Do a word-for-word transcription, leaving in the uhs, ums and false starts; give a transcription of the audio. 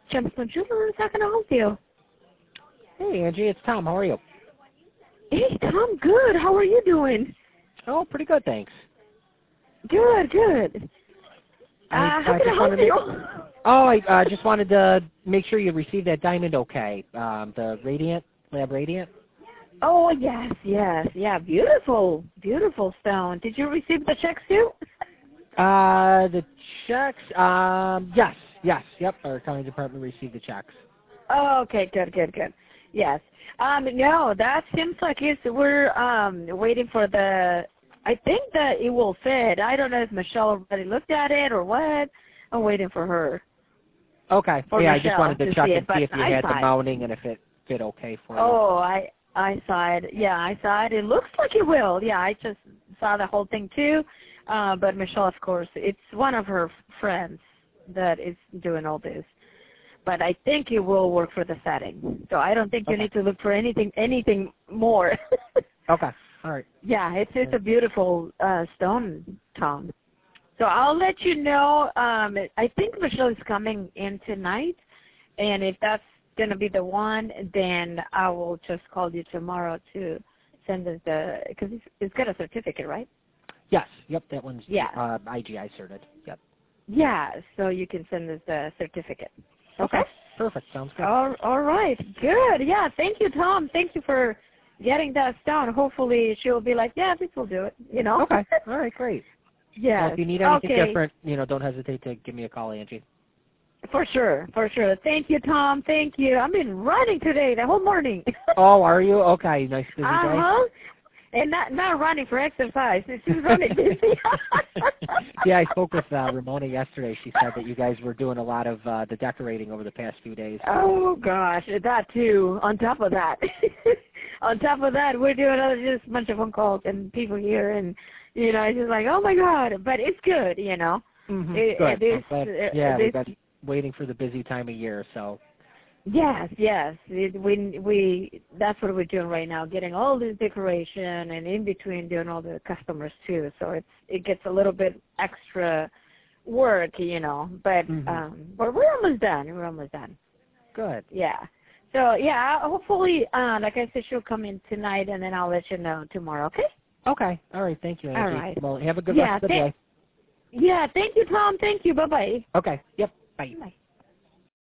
Gemstone Jewelers, how can I help you? Hey, Angie, it's Tom. How are you? Hey, Tom, good. How are you doing? Oh, pretty good, thanks. Good, good. Uh, I, how I can I just help wanted you? to, oh, I uh, just wanted to make sure you received that diamond okay, um, the Radiant, Lab Radiant. Oh, yes, yes. Yeah, beautiful, beautiful stone. Did you receive the checks too? Uh, the checks, um, yes, yes, yep, our accounting department received the checks. Oh, okay, good, good, good. Yes. Um, no, that seems like it's, we're um, waiting for the, I think that it will fit. I don't know if Michelle already looked at it or what. I'm waiting for her. Okay, For yeah, Michelle I just wanted to, to check see and it, but see if you I had the saw it. mounting and if it fit okay for you. Oh, I I saw it. Yeah, I saw it. It looks like it will. Yeah, I just saw the whole thing too. Uh, but Michelle, of course, it's one of her friends that is doing all this. But I think it will work for the setting. So I don't think you Okay. need to look for anything anything more. Okay, all right. Yeah, it's it's a beautiful uh, stone, Tom. So I'll let you know. Um, I think Michelle is coming in tonight, and if that's going to be the one, then I will just call you tomorrow to send us the, because it's, it's got a certificate, right? Yes, yep, that one's Yeah. uh, I G I certed, yep. Yeah, so you can send us the certificate. Okay? Okay, perfect, sounds good. All, all right, good. Yeah, thank you, Tom. Thank you for getting that stone. Hopefully she'll be like, yeah, this will do it, you know? Okay, all right, great. Yes. Well, if you need anything Okay. different, you know, don't hesitate to give me a call, Angie. For sure, for sure. Thank you, Tom. Thank you. I've been running today the whole morning. Oh, are you? Okay, nice busy day. Uh-huh. And not not running for exercise. It's just running busy. Yeah, I spoke with uh, Ramona yesterday. She said that you guys were doing a lot of uh, the decorating over the past few days. Oh, gosh, that too. On top of that. On top of that, we're doing other, just a bunch of phone calls and people here. And, you know, it's just like, oh, my God. But it's good, you know. Mm-hmm. It, Good. it I'm is, glad. uh, Yeah, we've this, been waiting for the busy time of year, so. Yes, yes. It, we we that's what we're doing right now, getting all this decoration and in between doing all the customers too. So it's it gets a little bit extra work, you know. But Mm-hmm. um, but we're almost done. We're almost done. Good. Yeah. So yeah, hopefully, uh, like I said, she'll come in tonight, and then I'll let you know tomorrow. Okay. Okay. All right. Thank you, Angie. All right. Well, have a good Yeah. rest of the Th- day. yeah. Thank you, Tom. Thank you. Bye bye. Okay. Yep. Bye. Bye.